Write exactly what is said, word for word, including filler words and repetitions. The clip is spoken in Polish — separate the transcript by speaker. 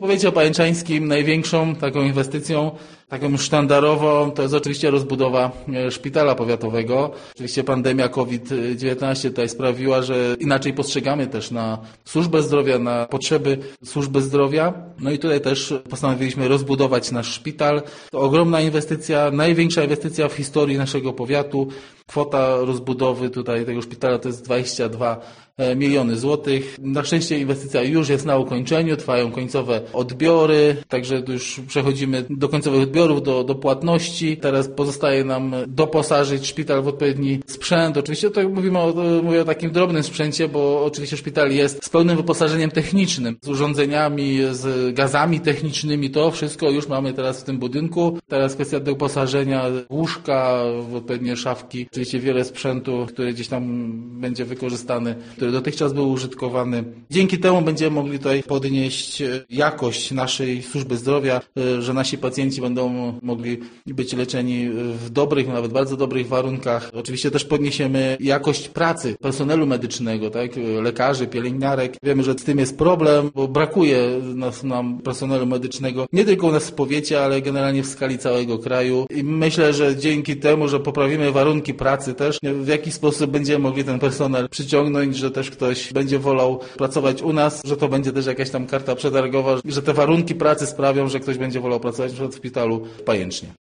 Speaker 1: W powiecie opajęczańskim największą taką inwestycją, taką sztandarową, to jest oczywiście rozbudowa szpitala powiatowego. Oczywiście pandemia kowid dziewiętnaście tutaj sprawiła, że inaczej postrzegamy też na służbę zdrowia, na potrzeby służby zdrowia. No i tutaj też postanowiliśmy rozbudować nasz szpital. To ogromna inwestycja, największa inwestycja w historii naszego powiatu. Kwota rozbudowy tutaj tego szpitala to jest dwadzieścia dwa miliony złotych. Na szczęście inwestycja już jest na ukończeniu, trwają końcowe odbiory, także już przechodzimy do końcowych odbiorów, do, do płatności. Teraz pozostaje nam doposażyć szpital w odpowiedni sprzęt. Oczywiście to mówimy o, mówię o takim drobnym sprzęcie, bo oczywiście szpital jest z pełnym wyposażeniem technicznym, z urządzeniami, z gazami technicznymi. To wszystko już mamy teraz w tym budynku. Teraz kwestia doposażenia łóżka, w odpowiednie szafki. Oczywiście wiele sprzętu, który gdzieś tam będzie wykorzystany, który dotychczas był użytkowany. Dzięki temu będziemy mogli tutaj podnieść jakość naszej służby zdrowia, że nasi pacjenci będą mogli być leczeni w dobrych, nawet bardzo dobrych warunkach. Oczywiście też podniesiemy jakość pracy personelu medycznego, tak? Lekarzy, pielęgniarek. Wiemy, że z tym jest problem, bo brakuje nas, nam personelu medycznego nie tylko u nas w powiecie, ale generalnie w skali całego kraju. I myślę, że dzięki temu, że poprawimy warunki pracy też, w jaki sposób będziemy mogli ten personel przyciągnąć, że też ktoś będzie wolał pracować u nas, że to będzie też jakaś tam karta przetargowa, że te warunki pracy sprawią, że ktoś będzie wolał pracować w szpitalu w Pajęcznie.